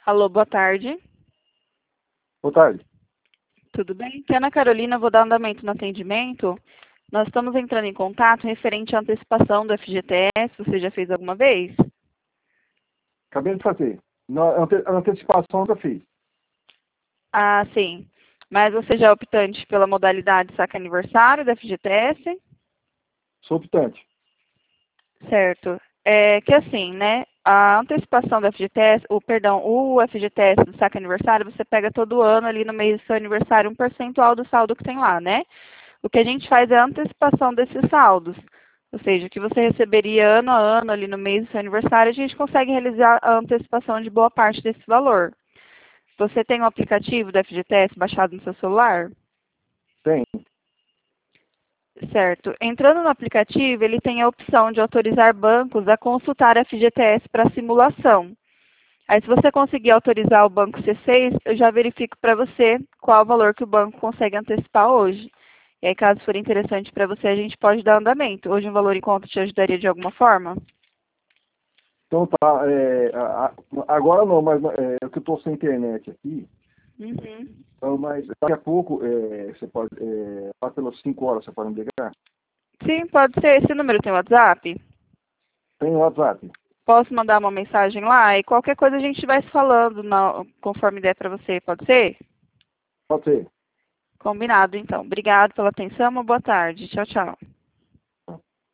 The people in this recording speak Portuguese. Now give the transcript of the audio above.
Alô, boa tarde. Boa tarde. Tudo bem? Aqui é Ana Carolina, vou dar andamento no atendimento. Nós estamos entrando em contato referente à antecipação do FGTS. Você já fez alguma vez? Acabei de fazer. A antecipação eu já fiz. Ah, sim. Mas você já é optante pela modalidade saque aniversário do FGTS? Sou optante. Certo. É que assim, né? A antecipação do FGTS, o FGTS do saque aniversário, você pega todo ano ali no mês do seu aniversário um percentual do saldo que tem lá, né? O que a gente faz é a antecipação desses saldos. Ou seja, o que você receberia ano a ano ali no mês do seu aniversário, a gente consegue realizar a antecipação de boa parte desse valor. Você tem o aplicativo do FGTS baixado no seu celular? Tem. Certo. Entrando no aplicativo, ele tem a opção de autorizar bancos a consultar a FGTS para simulação. Aí, se você conseguir autorizar o banco C6, eu já verifico para você qual o valor que o banco consegue antecipar hoje. E aí, caso for interessante para você, a gente pode dar andamento. Hoje, um valor em conta te ajudaria de alguma forma? Então tá. Agora não, mas é que eu estou sem internet aqui. Uhum. Então, mas daqui a pouco você pode. Lá pelas 5 horas você pode me ligar? Sim, pode ser. Esse número tem WhatsApp? Tem WhatsApp? Posso mandar uma mensagem lá? E qualquer coisa a gente vai se falando conforme der para você, pode ser? Pode ser. Combinado, então. Obrigado pela atenção, uma boa tarde. Tchau, tchau.